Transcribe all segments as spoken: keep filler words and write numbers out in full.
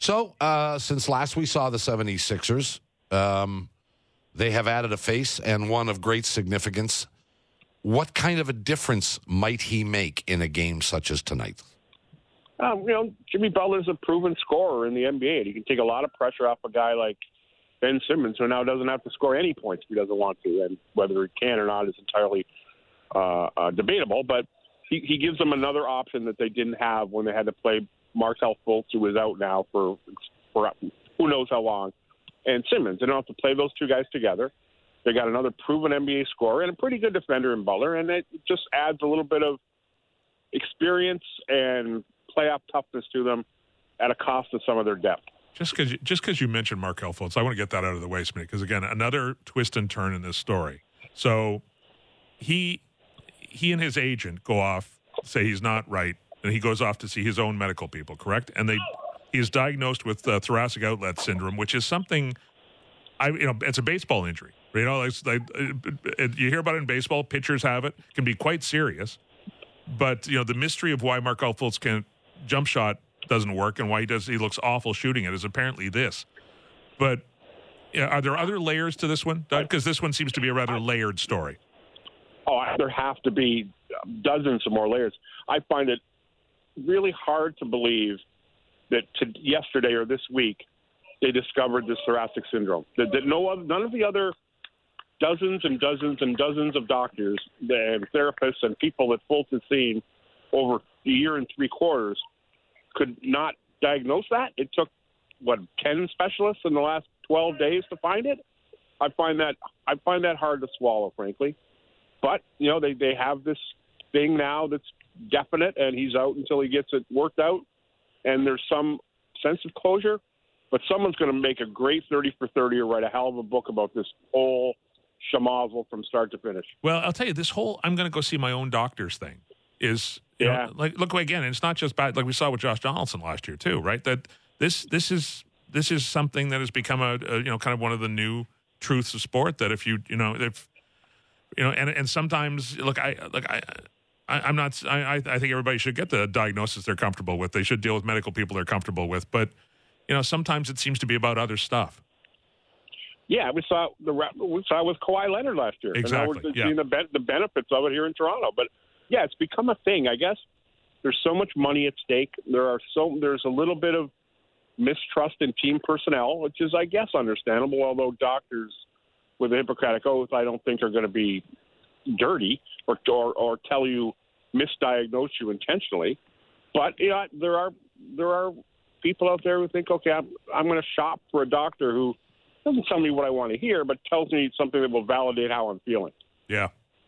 So, uh, since last we saw the 76ers, um, they have added a face and one of great significance. What kind of a difference might he make in a game such as tonight? Um, you know, Jimmy Butler's a proven scorer in the N B A. He can take a lot of pressure off a guy like Ben Simmons, who now doesn't have to score any points if he doesn't want to. And whether he can or not is entirely uh, uh, debatable. But he, he gives them another option that they didn't have when they had to play Markelle Fultz, who is out now for, for who knows how long, and Simmons. They don't have to play those two guys together. They got another proven N B A scorer and a pretty good defender in Butler, and it just adds a little bit of experience and playoff toughness to them at a cost of some of their depth. Just because just because you mentioned Markelle Fultz, I want to get that out of the way, Smitty, because, again, another twist and turn in this story. So he he and his agent go off, say he's not right, and he goes off to see his own medical people, correct? And they he is diagnosed with uh, thoracic outlet syndrome, which is something, I you know, it's a baseball injury. You know, it's like, you hear about it in baseball, pitchers have it, can be quite serious. But, you know, the mystery of why Markelle Fultz can jump shot doesn't work and why he does he looks awful shooting it is apparently this. But you know, are there other layers to this one, Doug? Because this one seems to be a rather layered story. Oh, there have to be dozens of more layers. I find it really hard to believe that to yesterday or this week they discovered this thoracic syndrome. That, that no other, none of the other dozens and dozens and dozens of doctors and therapists and people that Fultz has seen over a year and three quarters could not diagnose that. It took, what, ten specialists in the last twelve days to find it? I find that I find that hard to swallow, frankly. But, you know, they, they have this thing now that's definite, and he's out until he gets it worked out, and there's some sense of closure. But someone's going to make a great thirty for thirty or write a hell of a book about this whole schmozzle from start to finish. Well, I'll tell you, this whole I'm going to go see my own doctors thing is, you yeah. know, like, look, again, it's not just bad, like we saw with Josh Donaldson last year too, right? That this this is this is something that has become a, a you know kind of one of the new truths of sport. That if you you know if you know and and sometimes look I look I. I, I'm not. I, I think everybody should get the diagnosis they're comfortable with. They should deal with medical people they're comfortable with. But you know, sometimes it seems to be about other stuff. Yeah, we saw the we saw it with Kawhi Leonard last year. Exactly. And now we're yeah. seeing the, be- the benefits of it here in Toronto. But yeah, it's become a thing. I guess there's so much money at stake. There are so there's a little bit of mistrust in team personnel, which is, I guess, understandable. Although doctors with a Hippocratic oath, I don't think are going to be dirty or, or or tell you misdiagnose you intentionally. But you know, there are there are people out there who think, okay, I'm, I'm going to shop for a doctor who doesn't tell me what I want to hear, but tells me something that will validate how I'm feeling. Yeah.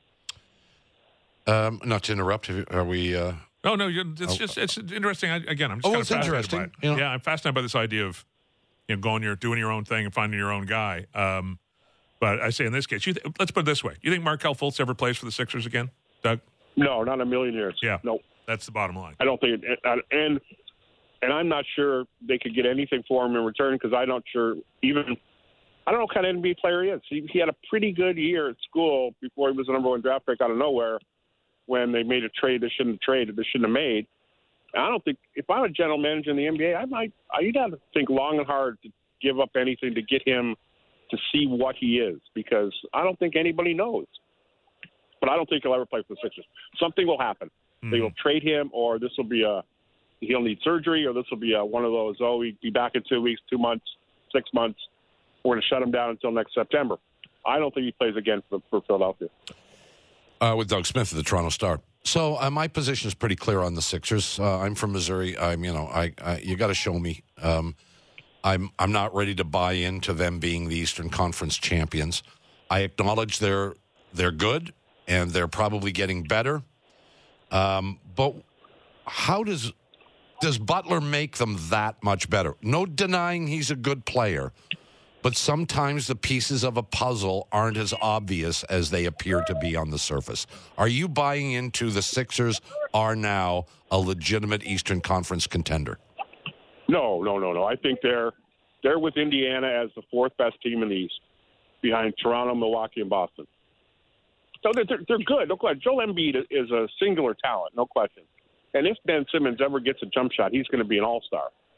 Um, not to interrupt, are we? Uh... Oh no, you're, it's oh, just it's interesting. I, again, I'm just oh, kind it's of fascinated interesting. by it. You know? Yeah, I'm fascinated by this idea of you know going your doing your own thing and finding your own guy. Um, but I say in this case, you th- let's put it this way: you think Markelle Fultz ever plays for the Sixers again, Doug? No, not a million years. Yeah, no, that's the bottom line. I don't think, it, and and I'm not sure they could get anything for him in return because I'm not sure even. I don't know what kind of N B A player he is. He, he had a pretty good year at school before he was the number one draft pick out of nowhere when they made a trade they shouldn't have traded, they shouldn't have made. I don't think if I'm a general manager in the N B A, I might I'd have to think long and hard to give up anything to get him to see what he is because I don't think anybody knows. But I don't think he'll ever play for the Sixers. Something will happen. Mm-hmm. They will trade him, or this will be a he'll need surgery, or this will be a, one of those. Oh, he'd be back in two weeks, two months, six months. We're going to shut him down until next September. I don't think he plays again for, for Philadelphia. Uh, with Doug Smith of the Toronto Star. So uh, my position is pretty clear on the Sixers. Uh, I'm from Missouri. I'm, you know, I, I you got to show me. Um, I'm, I'm not ready to buy into them being the Eastern Conference champions. I acknowledge they're, they're good and they're probably getting better. Um, but how does does Butler make them that much better? No denying he's a good player. But sometimes the pieces of a puzzle aren't as obvious as they appear to be on the surface. Are you buying into the Sixers are now a legitimate Eastern Conference contender? No, no, no, no. I think they're they're with Indiana as the fourth best team in the East, behind Toronto, Milwaukee, and Boston. So they're they're good. No question. Joel Embiid is a singular talent, no question. And if Ben Simmons ever gets a jump shot, he's going to be an all-star.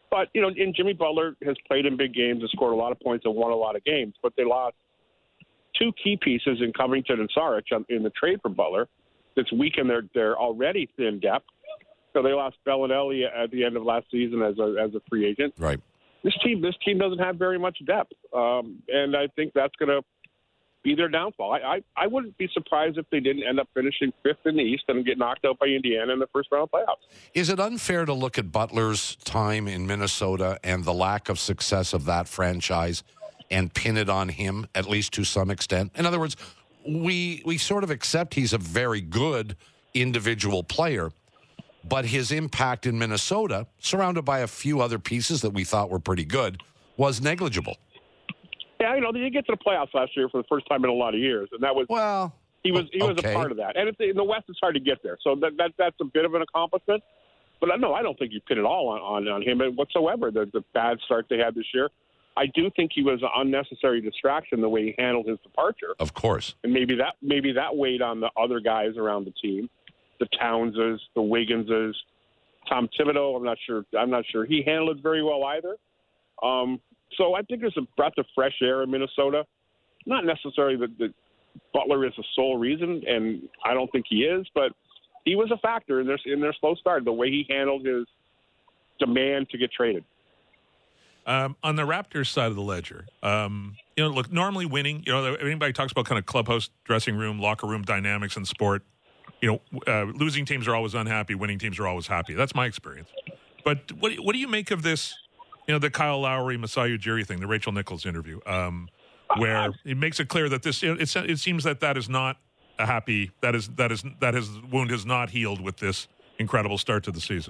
But, you know, and Jimmy Butler has played in big games and scored a lot of points and won a lot of games, but they lost two key pieces in Covington and Saric in the trade for Butler that's weakened their, their already thin depth. So they lost Bellinelli at the end of last season as a, as a free agent. Right. This team, this team doesn't have very much depth, um, and I think that's going to be their downfall. I, I, I wouldn't be surprised if they didn't end up finishing fifth in the East and get knocked out by Indiana in the first round of playoffs. Is it unfair to look at Butler's time in Minnesota and the lack of success of that franchise and pin it on him, at least to some extent? In other words, we we sort of accept he's a very good individual player, but his impact in Minnesota, surrounded by a few other pieces that we thought were pretty good, was negligible. Yeah, you know, they didn't get to the playoffs last year for the first time in a lot of years, and that was well. He was he was okay. a part of that, and it's, in the West, it's hard to get there. So that, that that's a bit of an accomplishment. But no, I don't think you pin it all on, on, on him whatsoever. The, the bad start they had this year, I do think he was an unnecessary distraction the way he handled his departure. Of course, and maybe that maybe that weighed on the other guys around the team, the Townses, the Wigginses, Tom Thibodeau. I'm not sure. I'm not sure he handled it very well either. Um, so I think there's a breath of fresh air in Minnesota. Not necessarily that, that Butler is the sole reason, and I don't think he is, but he was a factor in their in their slow start. The way he handled his demand to get traded. Um, on the Raptors side of the ledger, um, you know, look, normally winning, you know, anybody talks about kind of clubhouse, dressing room, locker room dynamics in sport. You know, uh, losing teams are always unhappy. Winning teams are always happy. That's my experience. But what what do you make of this? You know, the Kyle Lowry, Masai Ujiri thing, the Rachel Nichols interview, um, where it makes it clear that this it, it seems that that is not a happy that is that is that his wound has not healed with this incredible start to the season.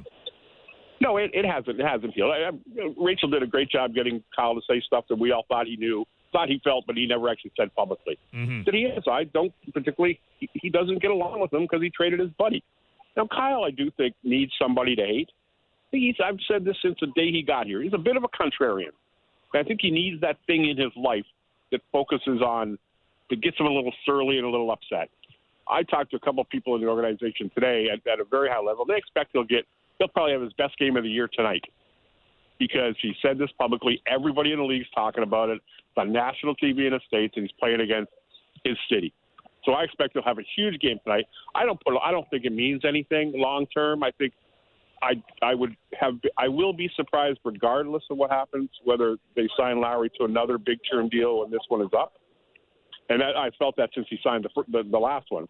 No, it, it hasn't. It hasn't healed. I, I, Rachel did a great job getting Kyle to say stuff that we all thought he knew, thought he felt, but he never actually said publicly. Mm-hmm. That he is. I don't particularly. He, he doesn't get along with him because he traded his buddy. Now, Kyle, I do think needs somebody to hate. He's, I've said this since the day he got here. He's a bit of a contrarian. I think he needs that thing in his life that focuses on, that gets him a little surly and a little upset. I talked to a couple of people in the organization today at, at a very high level. They expect he'll get, he'll probably have his best game of the year tonight because he said this publicly. Everybody in the league's talking about it. It's on national T V in the States, and he's playing against his city. So I expect he'll have a huge game tonight. I don't put, I don't think it means anything long term. I think I I would have I will be surprised regardless of what happens whether they sign Lowry to another big term deal when this one is up, and that, I felt that since he signed the, the the last one.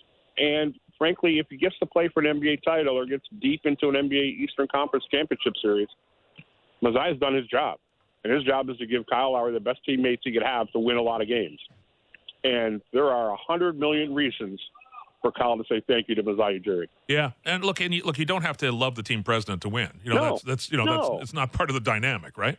And frankly, if he gets to play for an N B A title or gets deep into an N B A Eastern Conference Championship Series, Masai's done his job, and his job is to give Kyle Lowry the best teammates he could have to win a lot of games. And there are a hundred million reasons for Kyle to say thank you to Masai Ujiri. Yeah, and look, and you, look, you don't have to love the team president to win. You know, no, that's that's you know no. that's it's not part of the dynamic, right?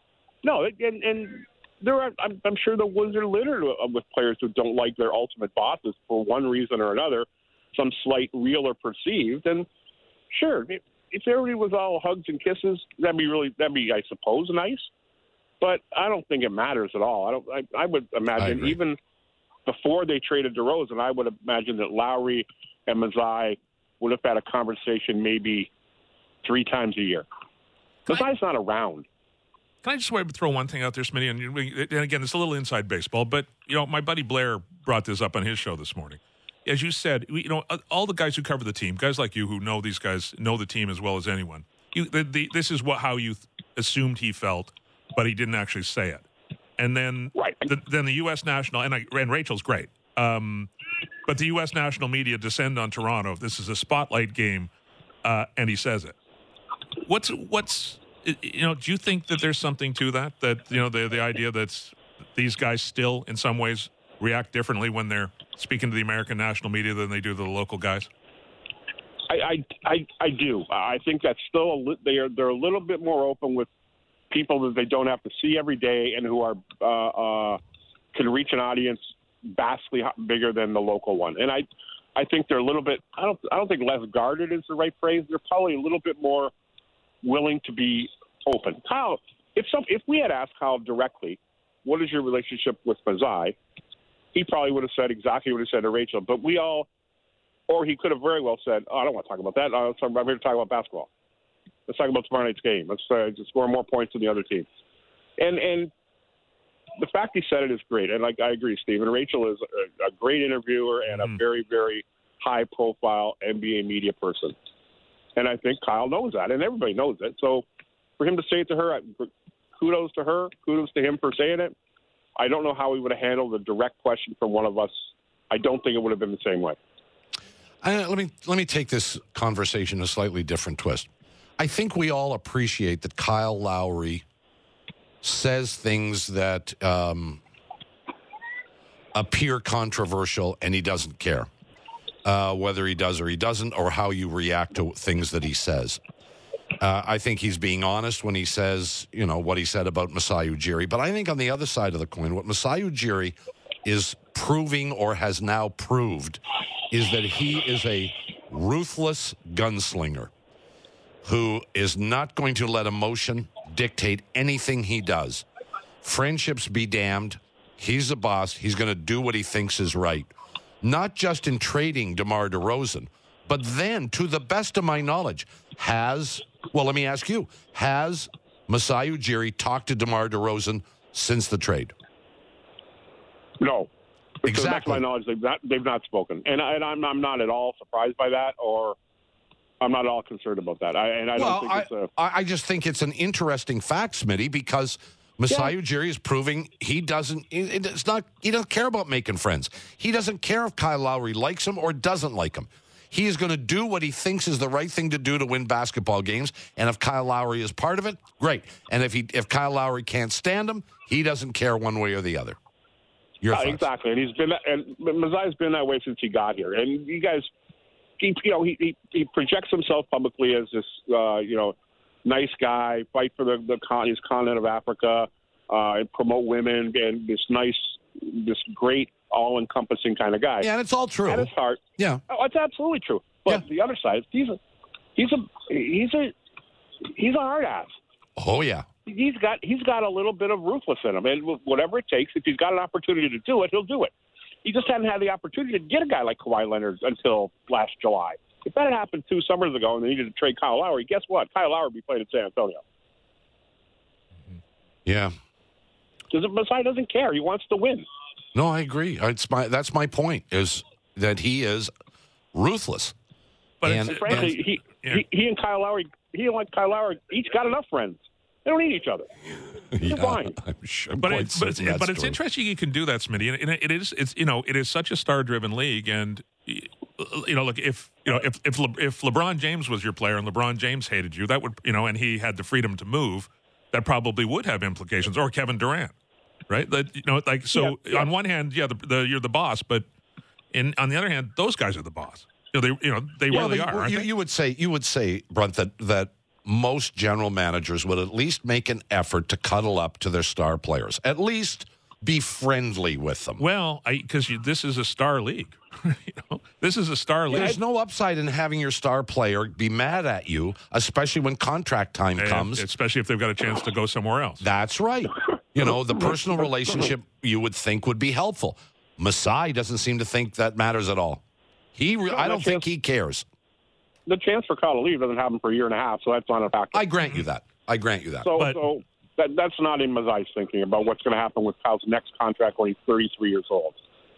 No, and and there are. I'm, I'm sure the Wizards are littered with players who don't like their ultimate bosses for one reason or another, some slight, real or perceived. And sure, if, if everybody was all hugs and kisses, that'd be really that'd be, I suppose, nice. But I don't think it matters at all. I don't. I, I would imagine even before they traded DeRozan, I would imagine that Lowry and Masai would have had a conversation maybe three times a year. Masai's not around. Can I just throw one thing out there, Smitty? And, and again, it's a little inside baseball, but you know, my buddy Blair brought this up on his show this morning. As you said, you know, all the guys who cover the team, guys like you who know these guys, know the team as well as anyone. You, the, the, this is what how you th- assumed he felt, but he didn't actually say it. And then, right. the, then the U S national and, I, and Rachel's great, um, but the U S national media descend on Toronto. This is a spotlight game, uh, and he says it. What's what's you know? Do you think that there's something to that? That you know the the idea that these guys still, in some ways, react differently when they're speaking to the American national media than they do to the local guys? I I I, I do. I think that's still a li- they are they're a little bit more open with people that they don't have to see every day and who are uh, uh, can reach an audience vastly bigger than the local one. And I, I think they're a little bit. I don't. I don't think less guarded is the right phrase. They're probably a little bit more willing to be open. Kyle, if some, if we had asked Kyle directly, what is your relationship with Masai? He probably would have said exactly what he said to Rachel. But we all, or he could have very well said, "Oh, I don't want to talk about that. I'm here to talk about basketball." Let's talk about tomorrow night's game. Let's uh, just score more points than the other team. And and the fact he said it is great. And like I agree, Steve. And Rachel is a, a great interviewer and mm-hmm. a very, very high-profile N B A media person. And I think Kyle knows that, and everybody knows it. So for him to say it to her, kudos to her, kudos to him for saying it. I don't know how he would have handled a direct question from one of us. I don't think it would have been the same way. I, let me let me take this conversation a slightly different twist. I think we all appreciate that Kyle Lowry says things that um, appear controversial, and he doesn't care. Uh, whether he does or he doesn't, or how you react to things that he says. Uh, I think he's being honest when he says, you know, what he said about Masai Ujiri. But I think on the other side of the coin, what Masai Ujiri is proving or has now proved is that he is a ruthless gunslinger who is not going to let emotion dictate anything he does. Friendships be damned. He's the boss. He's going to do what he thinks is right. Not just in trading DeMar DeRozan, but then, to the best of my knowledge, has, well, let me ask you, has Masai Ujiri talked to DeMar DeRozan since the trade? No. Exactly. To the best of my knowledge, they've not, they've not spoken. And, I, and I'm, I'm not at all surprised by that, or I'm not at all concerned about that. I, and I well, don't think I, it's a... I just think it's an interesting fact, Smitty, because Masai Yeah. Ujiri is proving he doesn't. It's not. He doesn't care about making friends. He doesn't care if Kyle Lowry likes him or doesn't like him. He is going to do what he thinks is the right thing to do to win basketball games. And if Kyle Lowry is part of it, great. And if he, if Kyle Lowry can't stand him, he doesn't care one way or the other. Your Uh, thoughts? exactly, and he's been and Masai's been that way since he got here. And you guys, he, you know, he, he he projects himself publicly as this, uh, you know, nice guy, fight for the the con- his continent of Africa, uh, and promote women, and this nice, this great, all-encompassing kind of guy. Yeah, and it's all true. At his heart, Yeah. oh, it's absolutely true. But Yeah. the other side, he's a he's a he's a he's a hard ass. Oh yeah. He's got he's got a little bit of ruthless in him, and whatever it takes, if he's got an opportunity to do it, he'll do it. He just hadn't had the opportunity to get a guy like Kawhi Leonard until last July. If that had happened two summers ago and they needed to trade Kyle Lowry, guess what? Kyle Lowry would be playing in San Antonio. Yeah. Because Masai doesn't care. He wants to win. No, I agree. It's my that's my point, is that he is ruthless. But And- it's, Frankly, but- he, yeah. he he and Kyle Lowry, he and like Kyle Lowry, each got enough friends. They don't need each other. Yeah, fine. I'm sure. But, quite it, but, it's, certain that's but it's true. interesting you can do that, Smitty, and it, it is it's you know it is such a star-driven league, and you know look if you know if if, Le, if LeBron James was your player and LeBron James hated you, that would you know, and he had the freedom to move, that probably would have implications, or Kevin Durant, right? That you know like so Yeah, yeah. on one hand, yeah, the, the, you're the boss, but in on the other hand, those guys are the boss. You know they you know they Well, really but are. Aren't you, they? you would say you would say, Brunt, that that most general managers would at least make an effort to cuddle up to their star players, at least be friendly with them. Well, because this is a star league. you know, this is a star league. There's no upside in having your star player be mad at you, especially when contract time And comes. especially if they've got a chance to go somewhere else. That's right. You know, the personal relationship you would think would be helpful. Masai doesn't seem to think that matters at all. He, re- I don't think he cares. The chance for Kyle to leave doesn't happen for a year and a half, so that's not a factor. I grant you that. I grant you that. So, But- so that, that's not in Masai's thinking about what's going to happen with Kyle's next contract when he's thirty-three years old.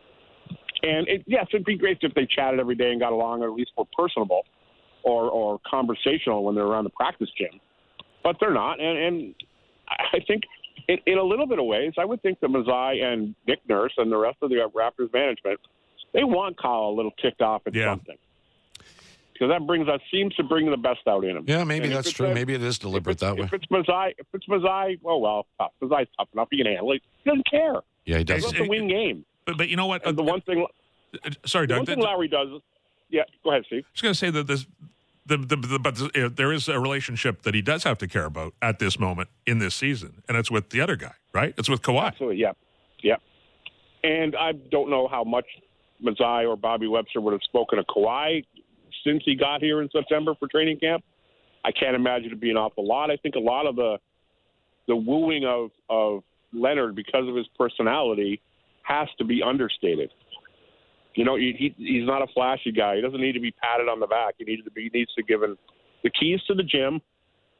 And it, yes, it'd be great if they chatted every day and got along, or at least were personable or, or conversational when they're around the practice gym. But they're not, and, and I think in, in a little bit of ways, I would think that Masai and Nick Nurse and the rest of the Raptors management, they want Kyle a little ticked off at Yeah. something. Because that brings us seems to bring the best out in him. Yeah, maybe And if that's it's true. a- Maybe it is deliberate that way. If it's Masai, if it's Masai, oh well, tough. Masai's tough enough. He can handle it. He doesn't care. Yeah, he He does. wants to win game. But, but you know what? And the one thing, Uh, sorry, the Doug. one thing th- Lowry does. Yeah, go ahead, Steve. I was going to say that this, the, the, the, but uh, there is a relationship that he does have to care about at this moment in this season, and it's with the other guy, right? It's with Kawhi. Absolutely, yeah, yeah. And I don't know how much Masai or Bobby Webster would have spoken to Kawhi since he got here in September for training camp. I can't imagine it being an awful lot. I think a lot of the the wooing of of Leonard because of his personality has to be understated. You know, he, he he's not a flashy guy. He doesn't need to be patted on the back. He needs to be he needs to give him the keys to the gym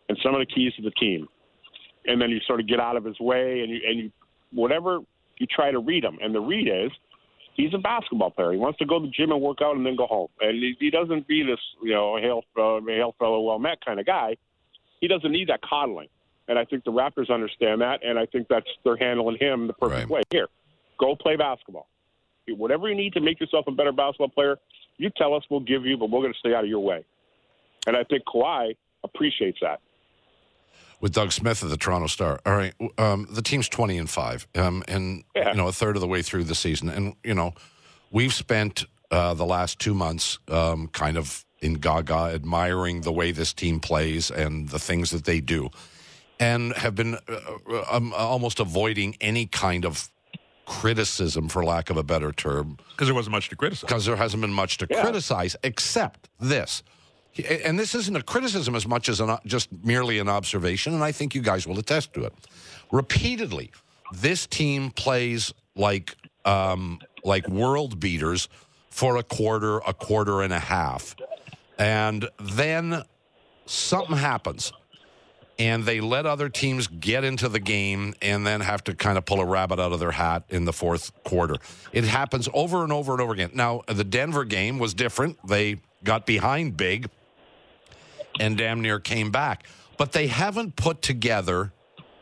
and some of the keys to the team. And then you sort of get out of his way, and you, and you whatever you try to read him. And the read is he's a basketball player. He wants to go to the gym and work out and then go home. And he, he doesn't be this, you know, hail, uh, hail fellow, well met kind of guy. He doesn't need that coddling. And I think the Raptors understand that, and I think that's they're handling him the perfect right. way. Here, go play basketball. Whatever you need to make yourself a better basketball player, you tell us, we'll give you, but we're going to stay out of your way. And I think Kawhi appreciates that. With Doug Smith of the Toronto Star. All right, um, the team's twenty and five, um, and yeah. you know a third of the way through the season, and you know we've spent uh, the last two months um, kind of in gaga admiring the way this team plays and the things that they do, and have been uh, um, almost avoiding any kind of criticism, for lack of a better term, because there wasn't much to criticize. Because there hasn't been much to yeah. criticize, except this. And this isn't a criticism as much as an, just merely an observation, and I think you guys will attest to it. Repeatedly, this team plays like um, like world beaters for a quarter, a quarter and a half, and then something happens, and they let other teams get into the game and then have to kind of pull a rabbit out of their hat in the fourth quarter. It happens over and over and over again. Now, the Denver game was different. They got behind big and damn near came back. But they haven't put together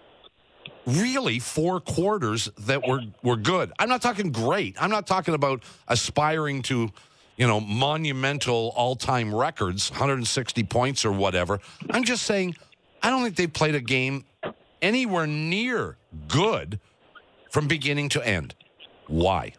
really four quarters that were, were good. I'm not talking great. I'm not talking about aspiring to, you know, monumental all-time records, one hundred sixty points or whatever. I'm just saying I don't think they played a game anywhere near good from beginning to end. Why?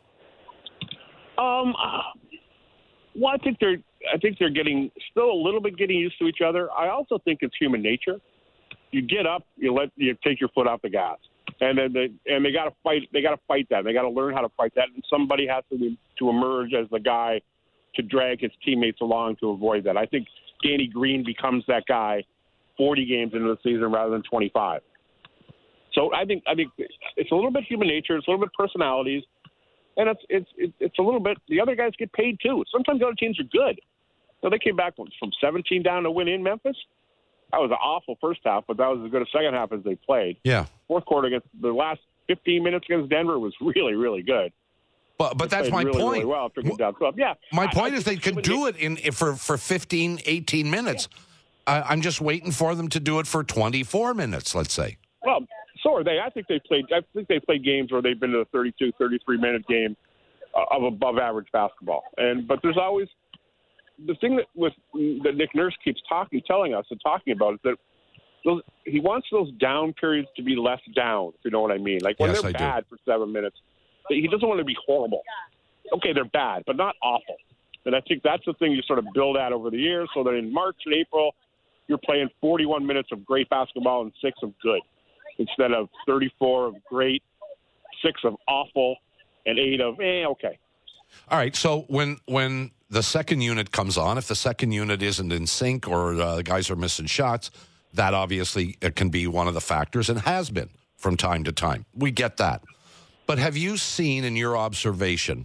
Um, well, I think they're I think they're getting still a little bit getting used to each other. I also think it's human nature. You get up, you let you take your foot off the gas, and then they and they got to fight. They got to fight that. They got to learn how to fight that. And somebody has to to emerge as the guy to drag his teammates along to avoid that. I think Danny Green becomes that guy forty games into the season rather than twenty-five. So I think I think it's a little bit human nature. It's a little bit personalities. And it's it's it's a little bit. The other guys get paid too. Sometimes the other teams are good. So they came back from seventeen down to win in Memphis. That was an awful first half, but that was as good a second half as they played. Yeah. Fourth quarter against the last fifteen minutes against Denver was really really good. But but they that's my really, point. Really well after down twelve. Yeah. My I, point I is they could do it in for for fifteen, eighteen minutes. Yeah. I, I'm just waiting for them to do it for twenty-four minutes. Let's say. Well, so are they. I think they played. I think they played games where they've been to a thirty-two, thirty-three minute game of above average basketball. And but there's always the thing that with that Nick Nurse keeps talking, telling us and talking about is that those, he wants those down periods to be less down. If you know what I mean? Like when yes, they're I bad do. for seven minutes, he doesn't want to be horrible. Okay, they're bad, but not awful. And I think that's the thing you sort of build at over the years, so that in March and April, you're playing forty-one minutes of great basketball and six of good, instead of thirty-four of great, six of awful, and eight of, eh, okay. All right, so when when the second unit comes on, if the second unit isn't in sync or uh, the guys are missing shots, that obviously it can be one of the factors and has been from time to time. We get that. But have you seen in your observation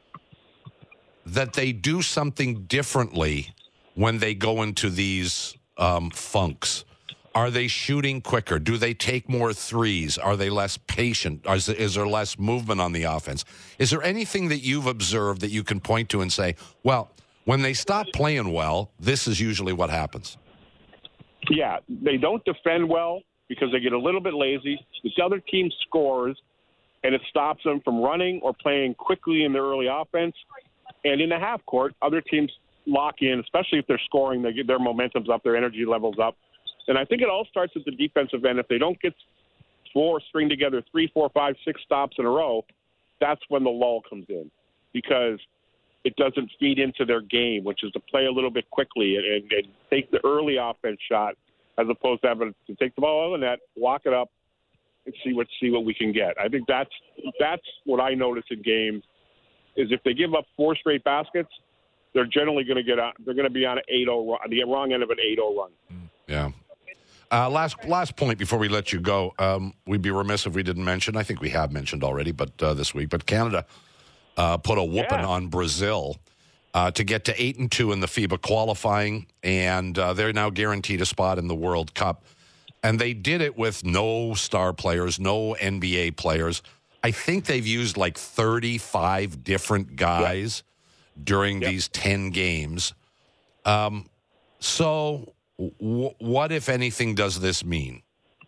that they do something differently when they go into these um, funks? Are they shooting quicker? Do they take more threes? Are they less patient? Is, is there less movement on the offense? Is there anything that you've observed that you can point to and say, well, when they stop playing well, this is usually what happens? Yeah, they don't defend well because they get a little bit lazy. The other team scores, and it stops them from running or playing quickly in the early offense. And in the half court, other teams lock in, especially if they're scoring, they get their momentum's up, their energy level's up. And I think it all starts at the defensive end. If they don't get four, string together three, four, five, six stops in a row, that's when the lull comes in, because it doesn't feed into their game, which is to play a little bit quickly and, and, and take the early offense shot as opposed to having to take the ball out of the net, walk it up, and see what see what we can get. I think that's that's what I notice in games is if they give up four straight baskets, they're generally going to get on. They're going to be on an eight oh run, the wrong end of an eight oh run. Yeah. Uh, last last point before we let you go. Um, we'd be remiss if we didn't mention, I think we have mentioned already, but uh, this week, but Canada uh, put a whooping yeah. on Brazil uh, to get to eight and two in the FIBA qualifying, and uh, they're now guaranteed a spot in the World Cup. And they did it with no star players, no N B A players. I think they've used like thirty-five different guys yep. during yep. these ten games. Um, so w- what, if anything, does this mean?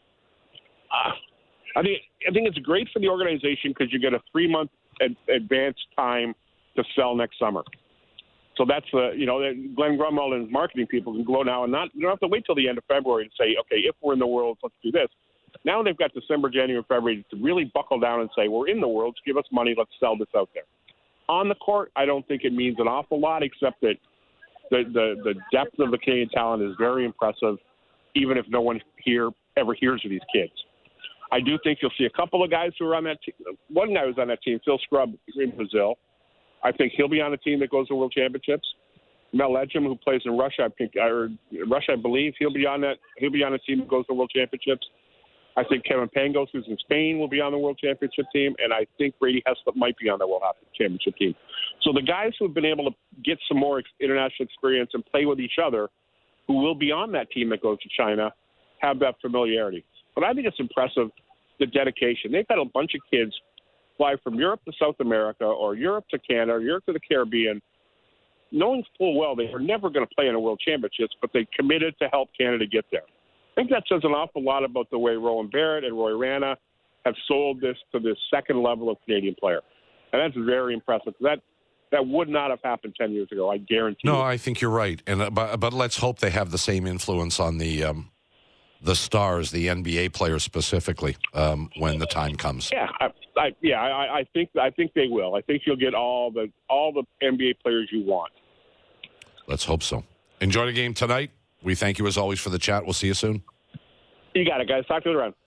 Uh, I think I think it's great for the organization because you get a three-month ad- advance time to sell next summer. So that's the, you know, Glenn Grunwald and his marketing people can go now and not, you don't have to wait till the end of February to say, okay, if we're in the Worlds, let's do this. Now they've got December, January, February to really buckle down and say, we're in the Worlds, give us money, let's sell this out there. On the court, I don't think it means an awful lot, except that the, the, the depth of the Canadian talent is very impressive, even if no one here ever hears of these kids. I do think you'll see a couple of guys who are on that team. One guy was on that team, Phil Scrubb in Brazil. I think he'll be on a team that goes to World Championships. Mel Edgem, who plays in Russia, I think, or Russia, I believe, he'll be on that. He'll be on a team that goes to World Championships. I think Kevin Pangos, who's in Spain, will be on the World Championship team, and I think Brady Heslop might be on the World Championship team. So the guys who have been able to get some more international experience and play with each other, who will be on that team that goes to China, have that familiarity. But I think it's impressive, the dedication. They've had a bunch of kids fly from Europe to South America or Europe to Canada or Europe to the Caribbean, knowing full well they are never going to play in a World Championships, but they committed to help Canada get there. I think that says an awful lot about the way Rowan Barrett and Roy Rana have sold this to this second level of Canadian player. And that's very impressive. That that would not have happened ten years ago, I guarantee no, you. No, I think you're right. And uh, but, but let's hope they have the same influence on the um, the stars, the N B A players specifically, um, when the time comes. Yeah, I, I, yeah, I, I think I think they will. I think you'll get all the all the N B A players you want. Let's hope so. Enjoy the game tonight. We thank you as always for the chat. We'll see you soon. You got it, guys. Talk to you around.